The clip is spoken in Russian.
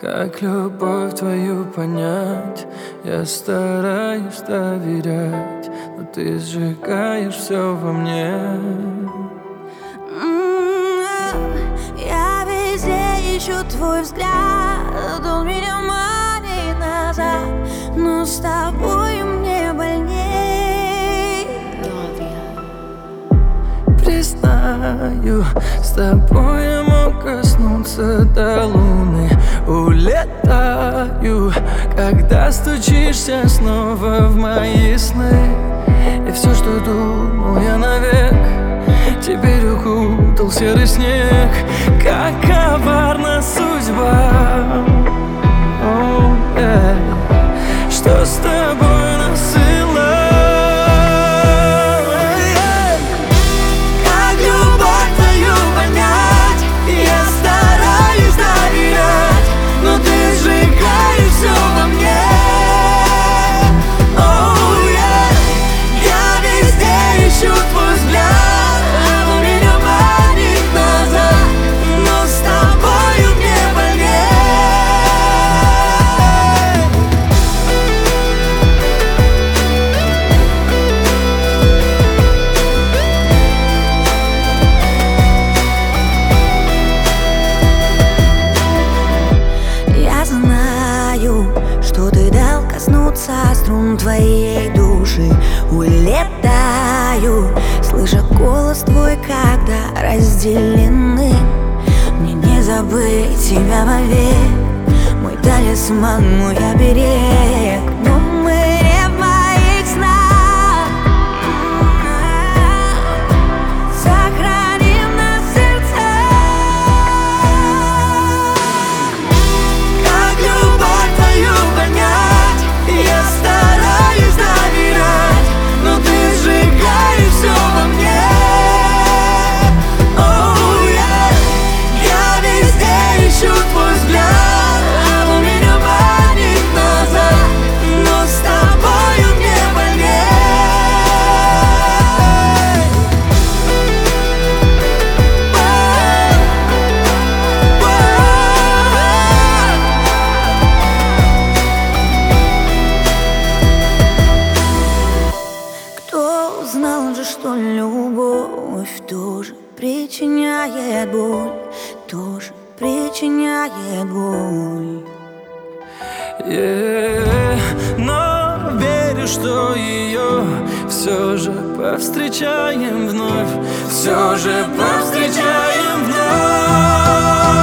Как любовь твою понять? Я стараюсь доверять, но ты сжигаешь все во мне. Я везде ищу твой взгляд, он меня манит назад, но с тобой мне больней. Признаю, с тобой я мог коснуться до луны. Улетаю, когда стучишься снова в мои сны. И все, что думал я навек, теперь укутал серый снег. Как коварна судьба, что с тобой насыла. Как любовь твою понять? Я стараюсь доверять, но ты сжигаешь все во мне. Я везде ищу твой взгляд, он меня манит назад, но с тобою мне больней. Я знаю, что ты дал коснуться струн твоей души. Улетаю, слыша голос твой, когда разделены. Мне не забыть тебя вовек, мой талисман, мой оберег. Но мы не в моих снах, сохраним на сердце. Как любовь твою понять? Я стараюсь доверять, но ты сжигаешь все во мне. Я везде ищу твой взгляд, он меня манит назад, но с тобою мне больней. Кто знал же, что любовь тоже причиняет боль, тоже причиняет боль. Но верю, что ее все же повстречаем вновь, все же повстречаем вновь.